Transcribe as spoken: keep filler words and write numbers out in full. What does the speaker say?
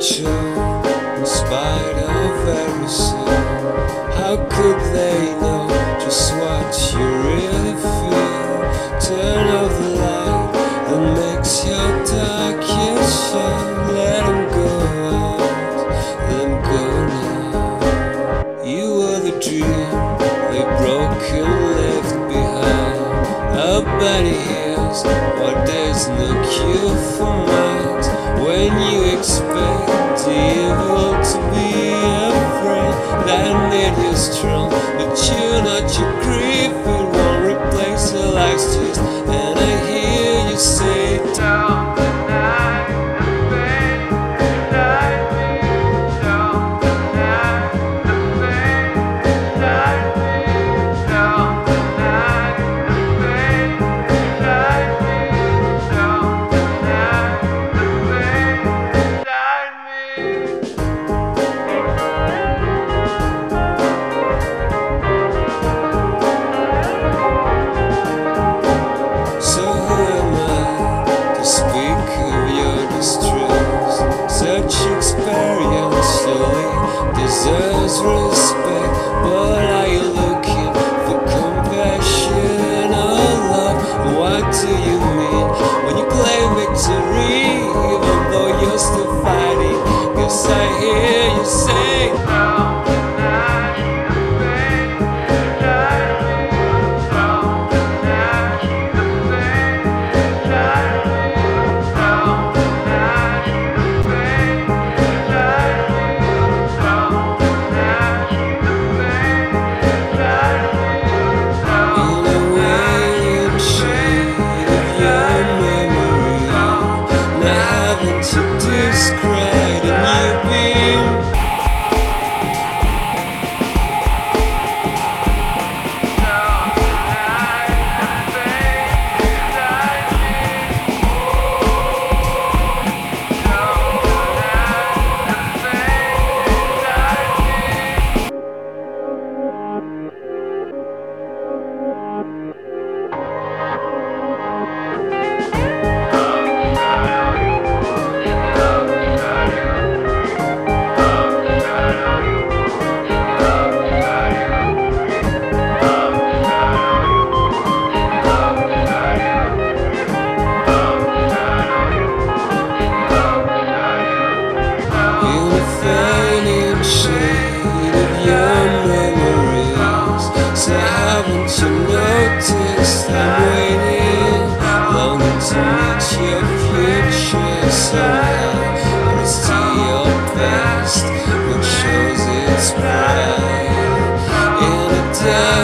show in spite of every sin. How could they know just what you really feel? Turn off the light that makes your darkest shine. Let them go out, let them go now. You were the dream they broke and left behind. A body hears what there's no cure for minds. When you expect the evil to be a friend that made you strong, but you're not your grief. It won't replace your life's twist. And I hear you say, down the night, the pain inside me. Down the night, the pain inside me. Down the night, the pain inside me. Down the night, the pain inside me. So who am I to speak of your distress? Such experientially deserves respect. But are you looking for compassion or love? What do you mean when you claim victory, even though you're still fighting? 'Cause I hear you say, down the night, the pain inside me. Down the night, the pain inside me. Down the night, the pain inside me. Down the night, the pain inside me. In a way, shade of your memory. Now having to describe a new being. In a fading shade of your memories. So haven't you noticed I'm waiting, longing to meet your future somehow. And it's to your past which shows its pride in a dark